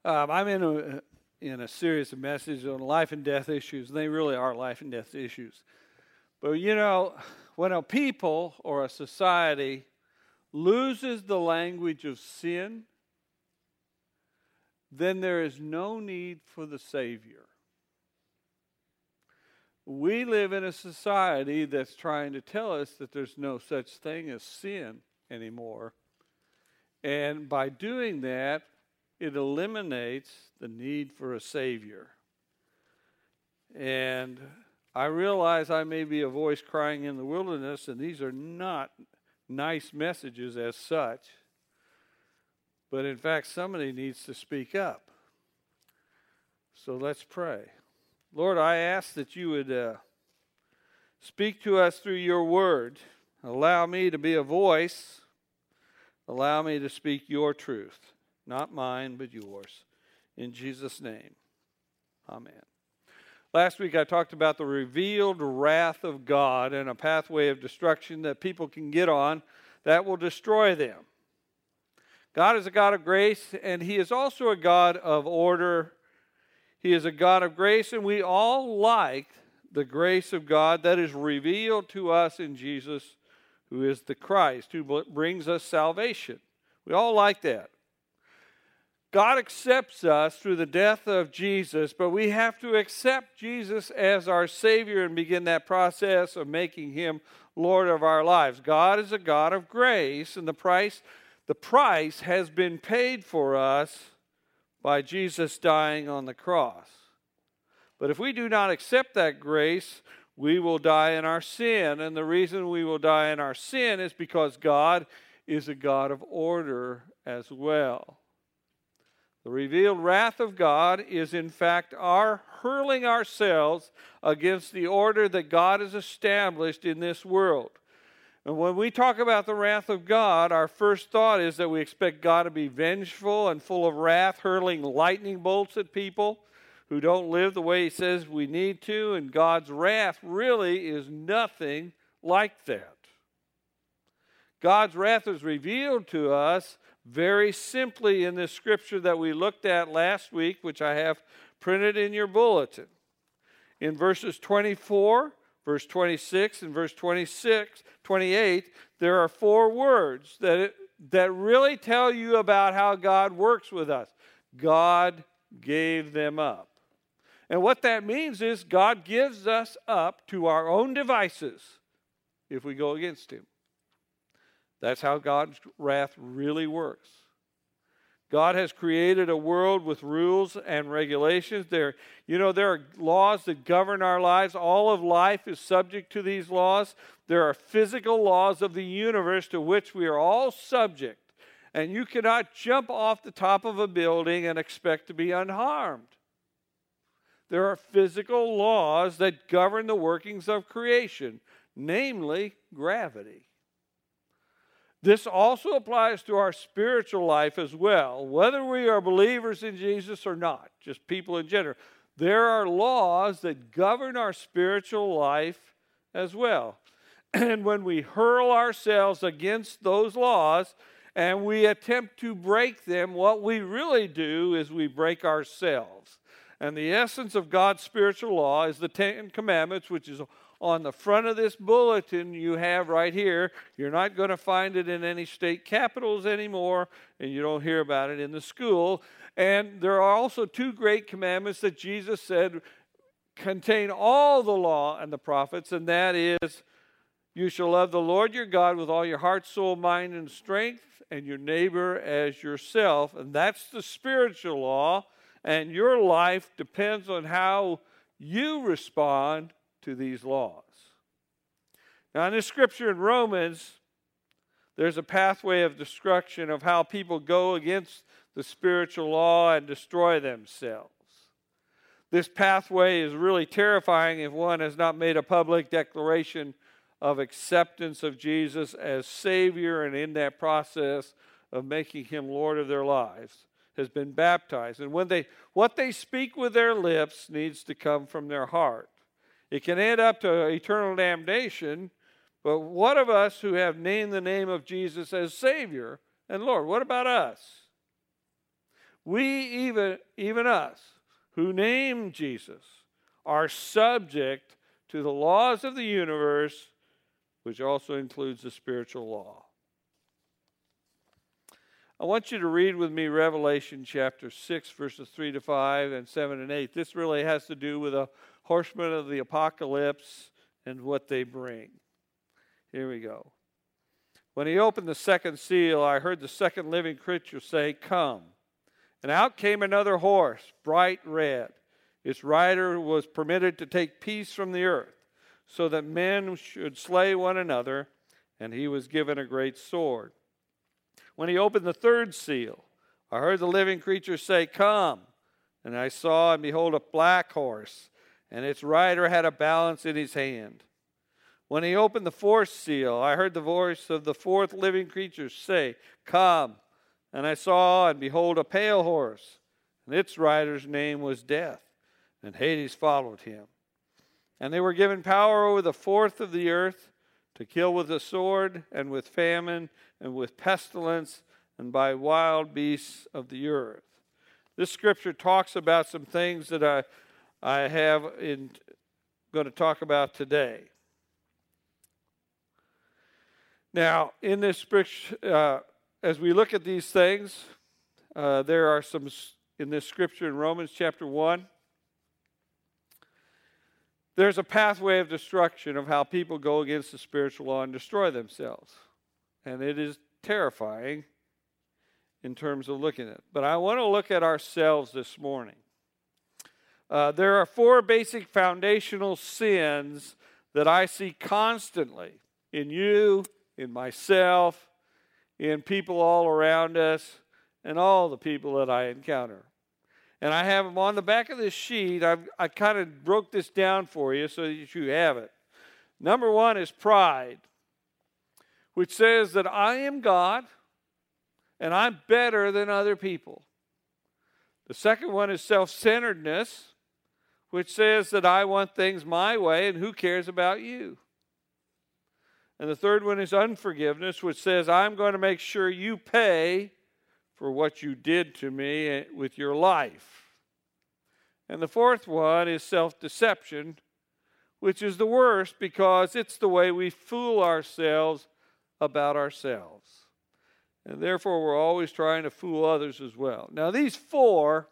I'm in a series of messages on life and death issues, and they really are life and death issues. But when a people or a society loses the language of sin, then there is no need for the Savior. We live in a society that's trying to tell us that there's no such thing as sin anymore. And by doing that, it eliminates the need for a Savior. And I realize I may be a voice crying in the wilderness, and these are not nice messages as such. But in fact, somebody needs to speak up. So let's pray. Lord, I ask that you would speak to us through your word. Allow me to be a voice. Allow me to speak your truth. Not mine, but yours. In Jesus' name, amen. Last week I talked about the revealed wrath of God and a pathway of destruction that people can get on that will destroy them. God is a God of grace, and He is also a God of order. He is a God of grace, and we all like the grace of God that is revealed to us in Jesus, who is the Christ, who brings us salvation. We all like that. God accepts us through the death of Jesus, but we have to accept Jesus as our Savior and begin that process of making Him Lord of our lives. God is a God of grace, and the price has been paid for us by Jesus dying on the cross. But if we do not accept that grace, we will die in our sin. And the reason we will die in our sin is because God is a God of order as well. The revealed wrath of God is in fact our hurling ourselves against the order that God has established in this world. And when we talk about the wrath of God, our first thought is that we expect God to be vengeful and full of wrath, hurling lightning bolts at people who don't live the way He says we need to. And God's wrath really is nothing like that. God's wrath is revealed to us very simply in this scripture that we looked at last week, which I have printed in your bulletin. In verses 24, verse 26, and verse 28, there are 4 words that really tell you about how God works with us. God gave them up. And what that means is God gives us up to our own devices if we go against Him. That's how God's wrath really works. God has created a world with rules and regulations. There are laws that govern our lives. All of life is subject to these laws. There are physical laws of the universe to which we are all subject. And you cannot jump off the top of a building and expect to be unharmed. There are physical laws that govern the workings of creation, namely gravity. This also applies to our spiritual life as well, whether we are believers in Jesus or not, just people in general. There are laws that govern our spiritual life as well. And when we hurl ourselves against those laws and we attempt to break them, what we really do is we break ourselves. And the essence of God's spiritual law is the 10 Commandments, which is on the front of this bulletin you have right here. You're not going to find it in any state capitals anymore, and you don't hear about it in the school. And there are also 2 great commandments that Jesus said contain all the law and the prophets, and that is, you shall love the Lord your God with all your heart, soul, mind, and strength, and your neighbor as yourself. And that's the spiritual law, and your life depends on how you respond to these laws. Now, in this scripture in Romans, there's a pathway of destruction of how people go against the spiritual law and destroy themselves. This pathway is really terrifying if one has not made a public declaration of acceptance of Jesus as Savior, and in that process of making Him Lord of their lives, has been baptized. And what they speak with their lips needs to come from their heart. It can end up to eternal damnation, but what of us who have named the name of Jesus as Savior and Lord? What about us? We, even us, who name Jesus, are subject to the laws of the universe, which also includes the spiritual law. I want you to read with me Revelation chapter 6, verses 3 to 5 and 7 and 8. This really has to do with the horsemen of the apocalypse and what they bring. Here we go. When he opened the second seal, I heard the second living creature say, "Come." And out came another horse, bright red. Its rider was permitted to take peace from the earth, so that men should slay one another, and he was given a great sword. When he opened the third seal, I heard the living creature say, "Come." And I saw, and behold, a black horse, and its rider had a balance in his hand. When he opened the fourth seal, I heard the voice of the fourth living creature say, "Come." And I saw, and behold, a pale horse, and its rider's name was Death, and Hades followed him. And they were given power over the fourth of the earth, to kill with the sword, and with famine, and with pestilence, and by wild beasts of the earth. This scripture talks about some things that I have going to talk about today. Now, in this scripture, as we look at these things, there are some in this scripture in Romans chapter 1. There's a pathway of destruction of how people go against the spiritual law and destroy themselves. And it is terrifying in terms of looking at it. But I want to look at ourselves this morning. There are 4 basic foundational sins that I see constantly in you, in myself, in people all around us, and all the people that I encounter. And I have them on the back of this sheet. I kind of broke this down for you so that you have it. Number 1 is pride, which says that I am God and I'm better than other people. The second one is self-centeredness, which says that I want things my way and who cares about you. And the third one is unforgiveness, which says I'm going to make sure you pay for what you did to me with your life. And the fourth one is self-deception, which is the worst because it's the way we fool ourselves about ourselves. And therefore, we're always trying to fool others as well. Now, these 4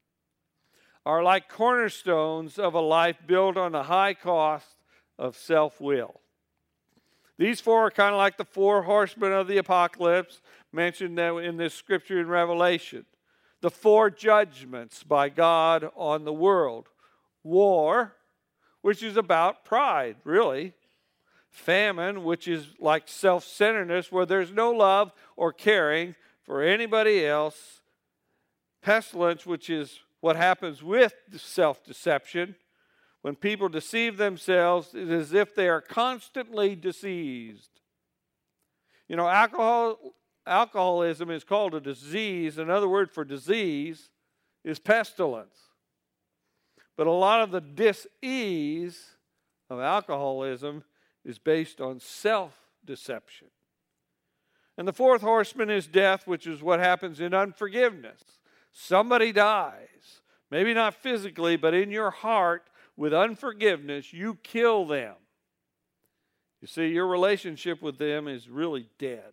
are like cornerstones of a life built on the high cost of self-will. These 4 are kind of like the 4 horsemen of the apocalypse mentioned in this scripture in Revelation. The 4 judgments by God on the world. War, which is about pride, really. Famine, which is like self-centeredness, where there's no love or caring for anybody else. Pestilence, which is what happens with self-deception. When people deceive themselves, it is as if they are constantly diseased. You know, alcoholism is called a disease. Another word for disease is pestilence. But a lot of the dis-ease of alcoholism is based on self-deception. And the fourth horseman is death, which is what happens in unforgiveness. Somebody dies, maybe not physically, but in your heart. With unforgiveness, you kill them. You see, your relationship with them is really dead.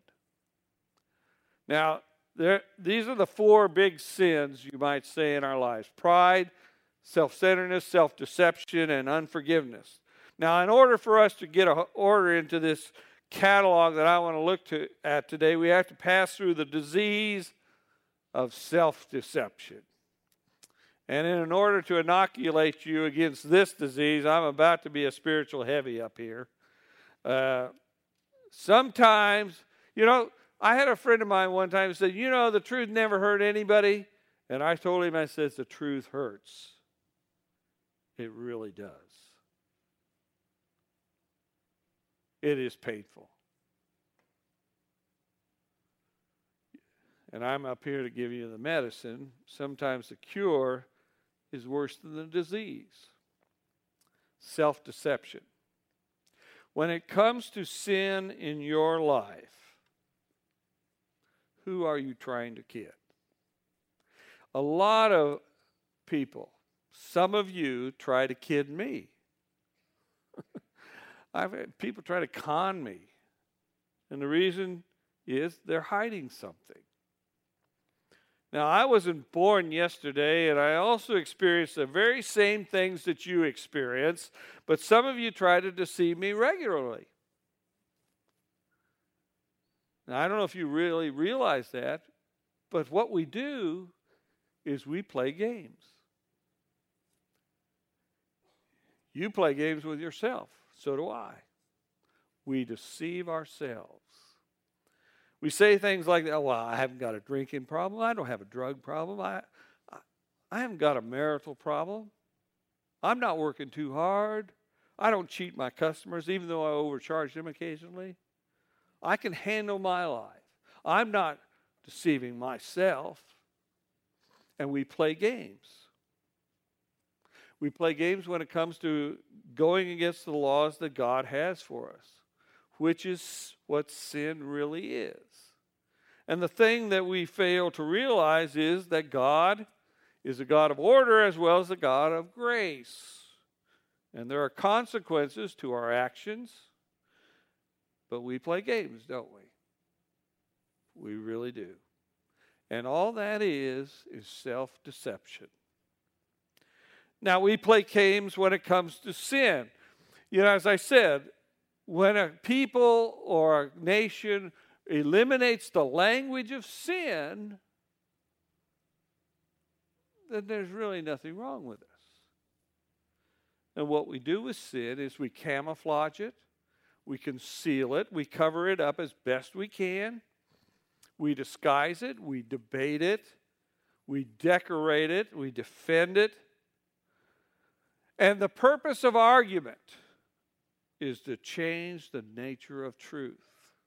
Now, these are the 4 big sins, you might say, in our lives. Pride, self-centeredness, self-deception, and unforgiveness. Now, in order for us to get an order into this catalog that I want to look at today, we have to pass through the disease of self-deception. And in order to inoculate you against this disease, I'm about to be a spiritual heavy up here. Sometimes, I had a friend of mine one time who said, the truth never hurt anybody. And I told him, I said, the truth hurts. It really does. It is painful. And I'm up here to give you the medicine. Sometimes the cure is worse than the disease. Self-deception. When it comes to sin in your life, who are you trying to kid? A lot of people, some of you try to kid me. I've had people try to con me. And the reason is they're hiding something. Now, I wasn't born yesterday, and I also experienced the very same things that you experience, but some of you try to deceive me regularly. Now, I don't know if you really realize that, but what we do is we play games. You play games with yourself. So do I. We deceive ourselves. We say things like, oh, well, I haven't got a drinking problem. I don't have a drug problem. I haven't got a marital problem. I'm not working too hard. I don't cheat my customers, even though I overcharge them occasionally. I can handle my life. I'm not deceiving myself. And we play games. We play games when it comes to going against the laws that God has for us, which is what sin really is. And the thing that we fail to realize is that God is a God of order as well as a God of grace. And there are consequences to our actions, but we play games, don't we? We really do. And all that is self-deception. Now, we play games when it comes to sin. You know, as I said, when a people or a nation eliminates the language of sin, then there's really nothing wrong with us. And what we do with sin is we camouflage it, we conceal it, we cover it up as best we can, we disguise it, we debate it, we decorate it, we defend it. And the purpose of argument is to change the nature of truth.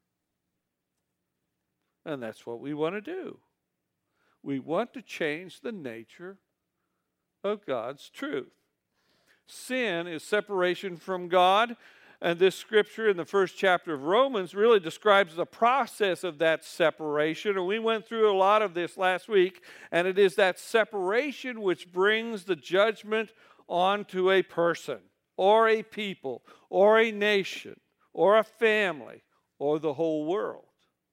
And that's what we want to do. We want to change the nature of God's truth. Sin is separation from God, and this scripture in the first chapter of Romans really describes the process of that separation. And we went through a lot of this last week, and it is that separation which brings the judgment onto a person, or a people, or a nation, or a family, or the whole world.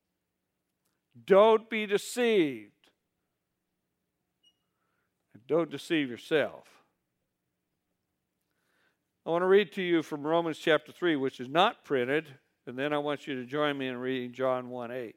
Don't be deceived. And don't deceive yourself. I want to read to you from Romans chapter 3, which is not printed, and then I want you to join me in reading John 1:8.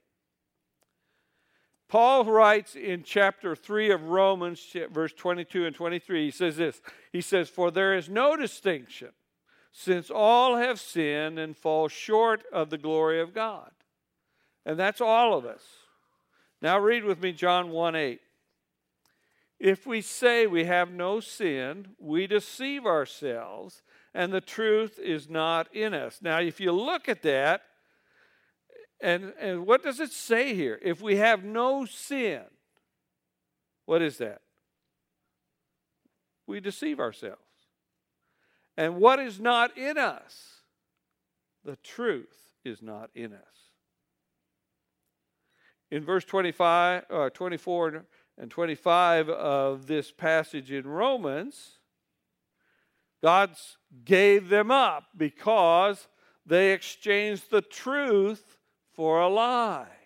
Paul writes in chapter 3 of Romans, verse 22 and 23, he says this. He says, "For there is no distinction, since all have sinned and fall short of the glory of God." And that's all of us. Now read with me John 1:8. "If we say we have no sin, we deceive ourselves, and the truth is not in us." Now, if you look at that, and what does it say here? If we have no sin, what is that? We deceive ourselves. And what is not in us? The truth is not in us. In verse 24 and 25 of this passage in Romans, God gave them up because they exchanged the truth for a lie.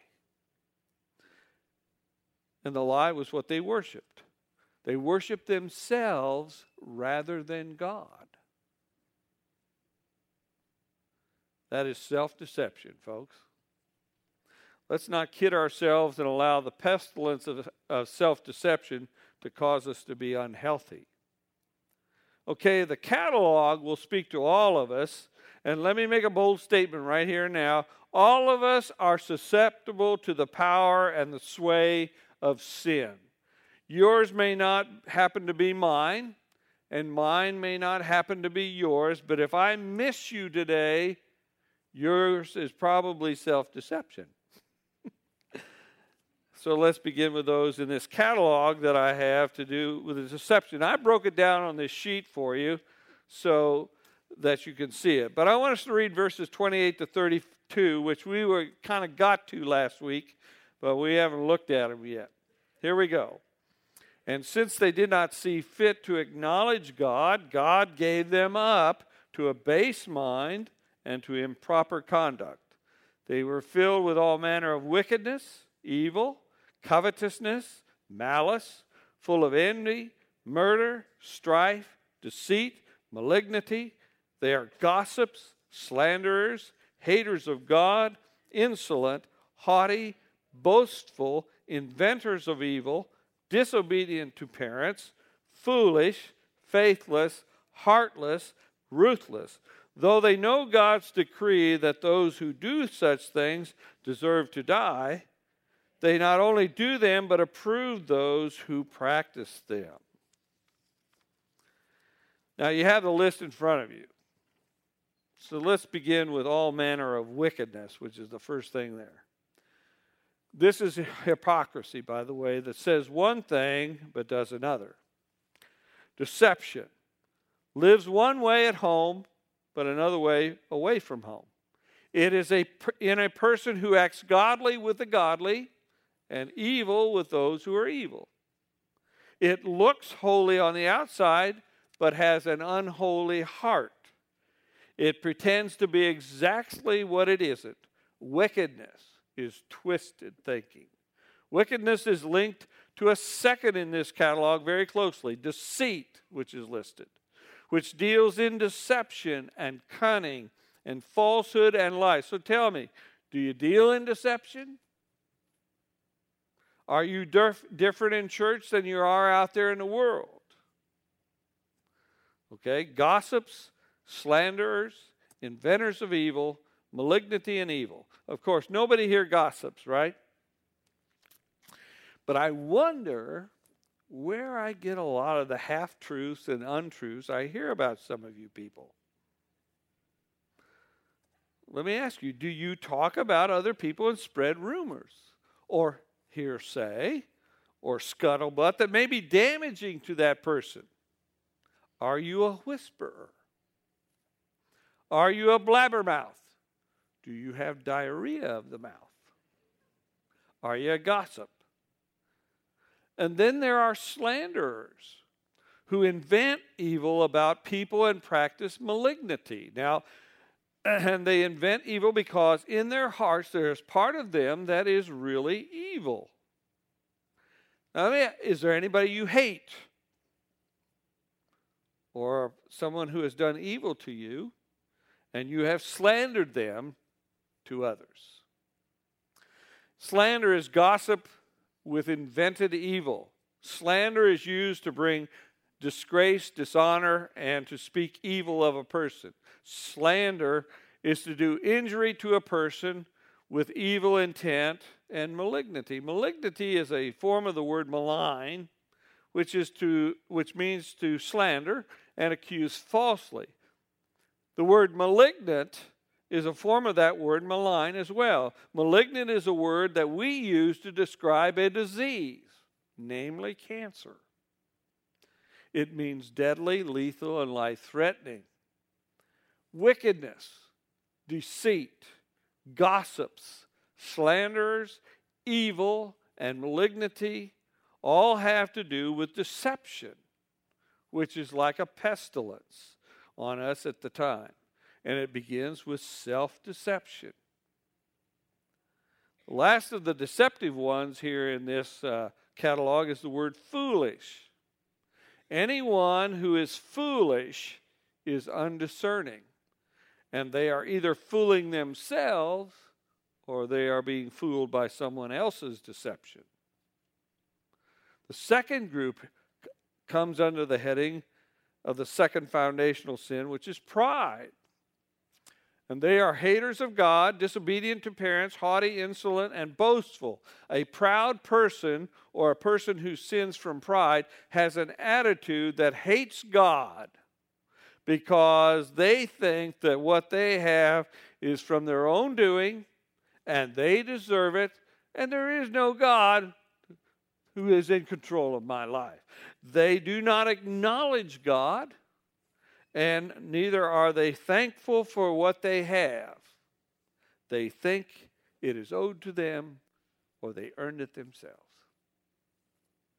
And the lie was what they worshiped. They worshiped themselves rather than God. That is self-deception, folks. Let's not kid ourselves and allow the pestilence of self-deception to cause us to be unhealthy. Okay, the catalog will speak to all of us. And let me make a bold statement right here and now. All of us are susceptible to the power and the sway of sin. Yours may not happen to be mine, and mine may not happen to be yours, but if I miss you today, yours is probably self-deception. So let's begin with those in this catalog that I have to do with the deception. I broke it down on this sheet for you so that you can see it. But I want us to read verses 28 to 32, which we were got to last week, but we haven't looked at them yet. Here we go. And since they did not see fit to acknowledge God, God gave them up to a base mind and to improper conduct. They were filled with all manner of wickedness, evil, covetousness, malice, full of envy, murder, strife, deceit, malignity. They are gossips, slanderers, haters of God, insolent, haughty, boastful, inventors of evil, disobedient to parents, foolish, faithless, heartless, ruthless. Though they know God's decree that those who do such things deserve to die, they not only do them, but approve those who practice them. Now you have the list in front of you. So let's begin with all manner of wickedness, which is the first thing there. This is hypocrisy, by the way, that says one thing but does another. Deception. Lives one way at home, but another way away from home. It is in a person who acts godly with the godly and evil with those who are evil. It looks holy on the outside, but has an unholy heart. It pretends to be exactly what it isn't. Wickedness is twisted thinking. Wickedness is linked to a second in this catalog very closely, deceit, which is listed, which deals in deception and cunning and falsehood and lies. So tell me, do you deal in deception? Are you different in church than you are out there in the world? Okay, gossips, slanderers, inventors of evil, malignity and evil. Of course, nobody here gossips, right? But I wonder where I get a lot of the half-truths and untruths I hear about some of you people. Let me ask you, do you talk about other people and spread rumors or hearsay or scuttlebutt that may be damaging to that person? Are you a whisperer? Are you a blabbermouth? Do you have diarrhea of the mouth? Are you a gossip? And then there are slanderers who invent evil about people and practice malignity. Now, and they invent evil because in their hearts there's part of them that is really evil. Now, is there anybody you hate? Or someone who has done evil to you and you have slandered them to others? Slander is gossip with invented evil. Slander is used to bring disgrace, dishonor, and to speak evil of a person. Slander is to do injury to a person with evil intent and malignity. Malignity is a form of the word malign, which means to slander and accuse falsely. The word malignant is a form of that word malign as well. Malignant is a word that we use to describe a disease, namely cancer. It means deadly, lethal, and life-threatening. Wickedness, deceit, gossips, slanderers, evil, and malignity all have to do with deception, which is like a pestilence on us at the time. And it begins with self-deception. The last of the deceptive ones here in this catalog is the word foolish. Anyone who is foolish is undiscerning. And they are either fooling themselves or they are being fooled by someone else's deception. The second group comes under the heading of the second foundational sin, which is pride. And they are haters of God, disobedient to parents, haughty, insolent, and boastful. A proud person, or a person who sins from pride, has an attitude that hates God because they think that what they have is from their own doing, and they deserve it, and there is no God who is in control of my life. They do not acknowledge God, and neither are they thankful for what they have. They think it is owed to them, or they earned it themselves.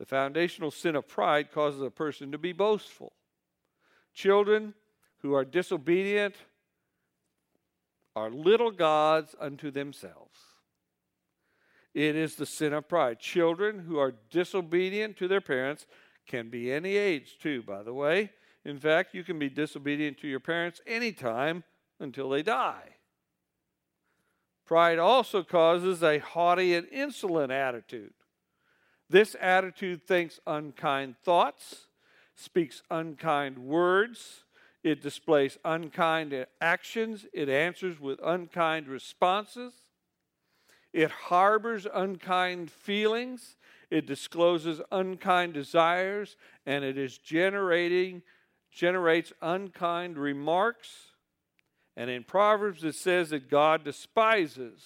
The foundational sin of pride causes a person to be boastful. Children who are disobedient are little gods unto themselves. It is the sin of pride. Children who are disobedient to their parents can be any age too, by the way. In fact, you can be disobedient to your parents anytime until they die. Pride also causes a haughty and insolent attitude. This attitude thinks unkind thoughts, speaks unkind words, it displays unkind actions, it answers with unkind responses, it harbors unkind feelings, it discloses unkind desires, and it is generates unkind remarks. And in Proverbs it says that God despises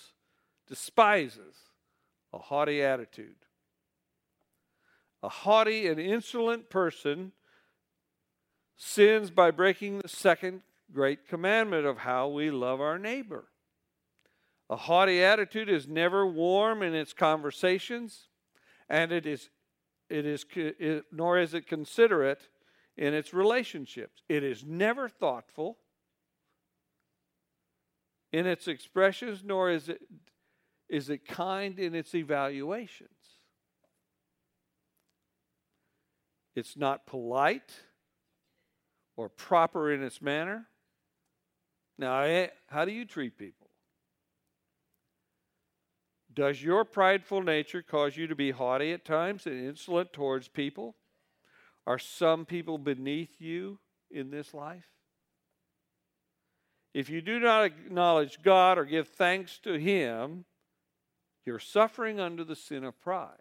a haughty attitude. A haughty and insolent person sins by breaking the second great commandment of how we love our neighbor. A haughty attitude is never warm in its conversations, and nor is it considerate in its relationships. It is never thoughtful in its expressions, nor is it kind in its evaluations. It's not polite or proper in its manner. Now, how do you treat people? Does your prideful nature cause you to be haughty at times and insolent towards people? Are some people beneath you in this life? If you do not acknowledge God or give thanks to Him, you're suffering under the sin of pride.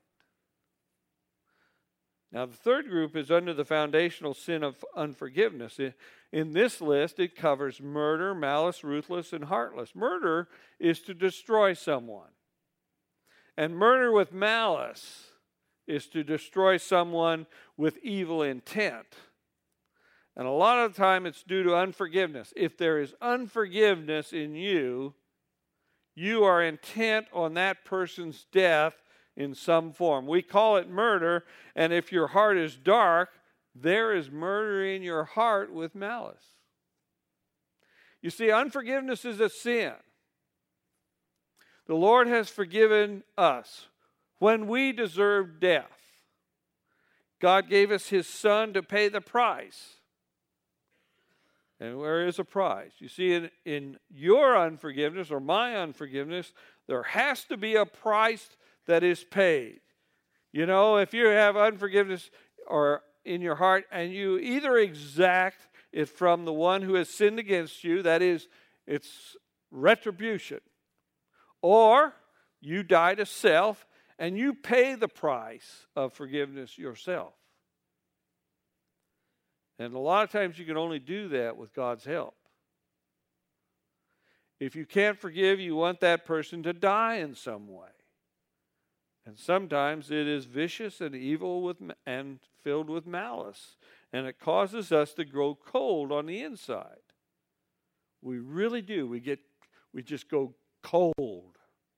Now, the third group is under the foundational sin of unforgiveness. In this list, it covers murder, malice, ruthless, and heartless. Murder is to destroy someone. And murder with malice is to destroy someone with evil intent. And a lot of the time it's due to unforgiveness. If there is unforgiveness in you, you are intent on that person's death in some form. We call it murder, and if your heart is dark, there is murder in your heart with malice. You see, unforgiveness is a sin. The Lord has forgiven us when we deserved death. God gave us His Son to pay the price. And where is a price? You see, in your unforgiveness or my unforgiveness, there has to be a price that is paid. You know, if you have unforgiveness or in your heart and you either exact it from the one who has sinned against you, that is, it's retribution, or you die to self and you pay the price of forgiveness yourself. And a lot of times you can only do that with God's help. If you can't forgive, you want that person to die in some way. And sometimes it is vicious and evil and filled with malice. And it causes us to grow cold on the inside. We really do. We just go cold.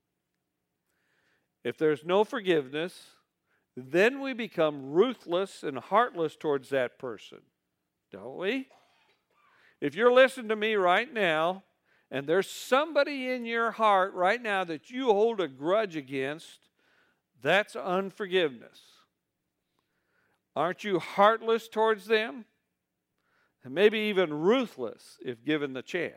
If there's no forgiveness, then we become ruthless and heartless towards that person. Don't we? If you're listening to me right now, and there's somebody in your heart right now that you hold a grudge against, that's unforgiveness. Aren't you heartless towards them? And maybe even ruthless if given the chance.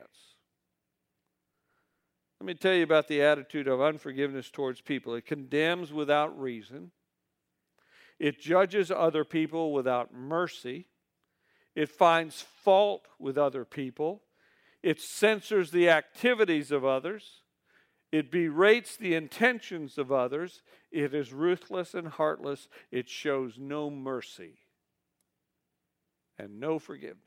Let me tell you about the attitude of unforgiveness towards people. It condemns without reason. It judges other people without mercy. It finds fault with other people. It censors the activities of others. It berates the intentions of others. It is ruthless and heartless. It shows no mercy and no forgiveness.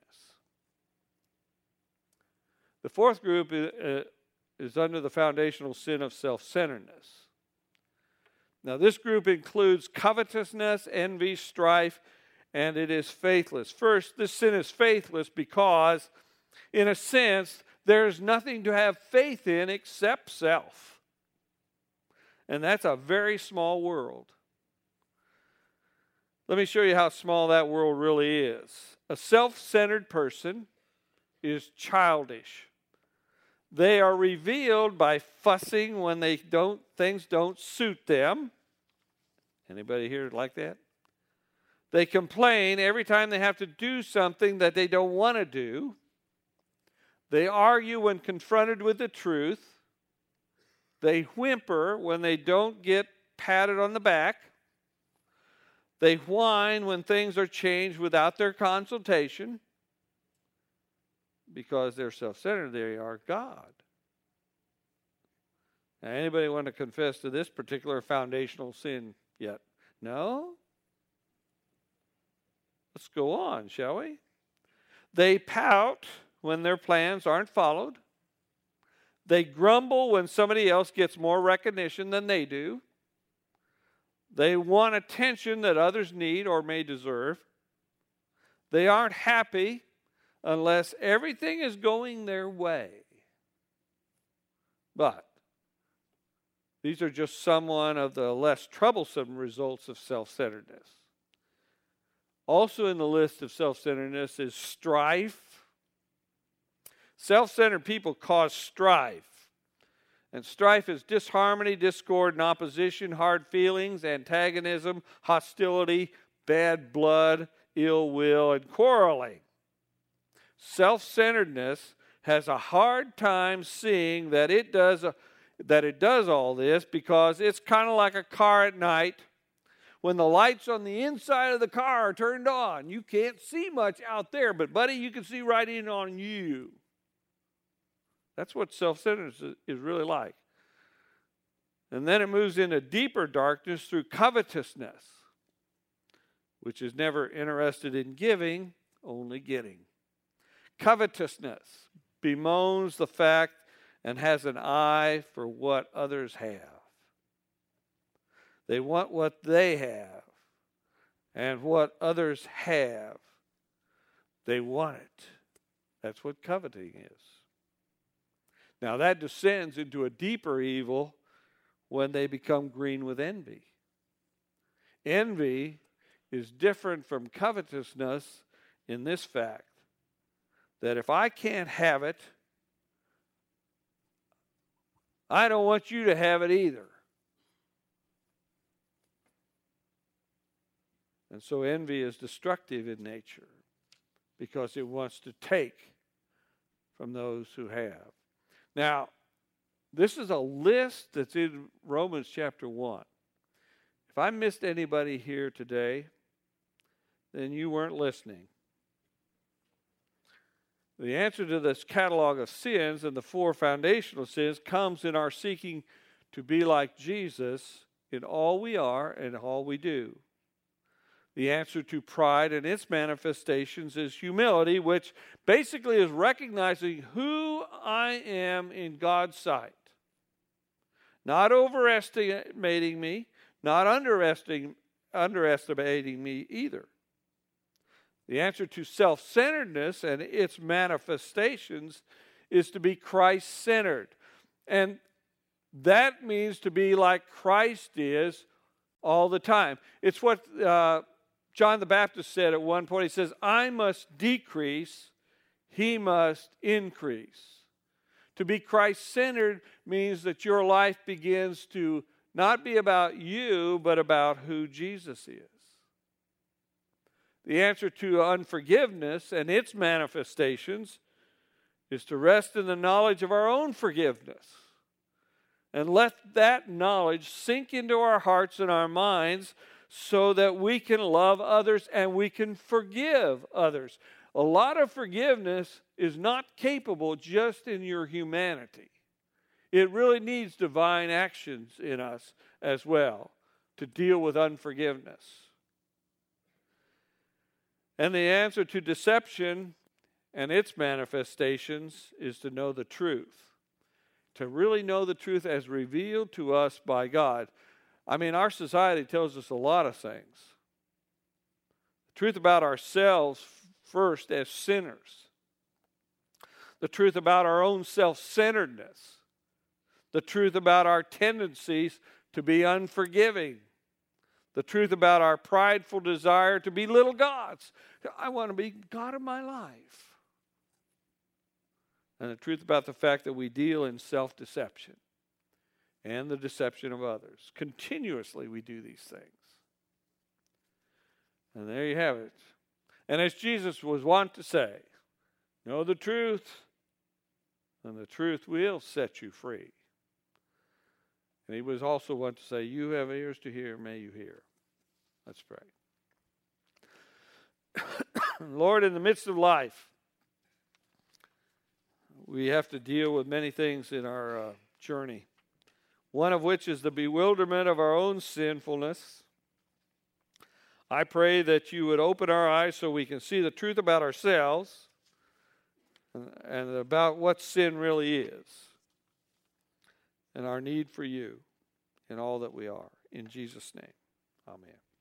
The fourth group is under the foundational sin of self-centeredness. Now, this group includes covetousness, envy, strife, and it is faithless. First, this sin is faithless because, in a sense, there is nothing to have faith in except self. And that's a very small world. Let me show you how small that world really is. A self-centered person is childish. They are revealed by fussing when things don't suit them. Anybody here like that? They complain every time they have to do something that they don't want to do. They argue when confronted with the truth. They whimper when they don't get patted on the back. They whine when things are changed without their consultation. Because they're self-centered, they are God. Now, anybody want to confess to this particular foundational sin yet? No? Let's go on, shall we? They pout when their plans aren't followed. They grumble when somebody else gets more recognition than they do. They want attention that others need or may deserve. They aren't happy unless everything is going their way. But these are just some of the less troublesome results of self-centeredness. Also in the list of self-centeredness is strife. Self-centered people cause strife. And strife is disharmony, discord, and opposition, hard feelings, antagonism, hostility, bad blood, ill will, and quarreling. Self-centeredness has a hard time seeing that it does all this, because it's kind of like a car at night. When the lights on the inside of the car are turned on, you can't see much out there, but buddy, you can see right in on you. That's what self-centeredness is really like. And then it moves into deeper darkness through covetousness, which is never interested in giving, only getting. Covetousness bemoans the fact and has an eye for what others have. They want what they have, and what others have, they want it. That's what coveting is. Now that descends into a deeper evil when they become green with envy. Envy is different from covetousness in this fact, that if I can't have it, I don't want you to have it either. And so envy is destructive in nature because it wants to take from those who have. Now, this is a list that's in Romans chapter 1. If I missed anybody here today, then you weren't listening. The answer to this catalog of sins and the 4 foundational sins comes in our seeking to be like Jesus in all we are and all we do. The answer to pride and its manifestations is humility, which basically is recognizing who I am in God's sight. Not overestimating me, not underestimating me either. The answer to self-centeredness and its manifestations is to be Christ-centered. And that means to be like Christ is all the time. It's what John the Baptist said at one point. He says, I must decrease, he must increase. To be Christ-centered means that your life begins to not be about you, but about who Jesus is. The answer to unforgiveness and its manifestations is to rest in the knowledge of our own forgiveness and let that knowledge sink into our hearts and our minds so that we can love others and we can forgive others. A lot of forgiveness is not capable just in your humanity. It really needs divine actions in us as well to deal with unforgiveness. And the answer to deception and its manifestations is to know the truth. To really know the truth as revealed to us by God. I mean, our society tells us a lot of things. The truth about ourselves first as sinners. The truth about our own self-centeredness. The truth about our tendencies to be unforgiving. The truth about our prideful desire to be little gods. I want to be God of my life. And the truth about the fact that we deal in self-deception and the deception of others. Continuously we do these things. And there you have it. And as Jesus was wont to say, know the truth, and the truth will set you free. And he was also wont to say, you have ears to hear, may you hear. Let's pray. Lord, in the midst of life, we have to deal with many things in our journey. One of which is the bewilderment of our own sinfulness. I pray that you would open our eyes so we can see the truth about ourselves and about what sin really is and our need for you in all that we are. In Jesus' name, amen.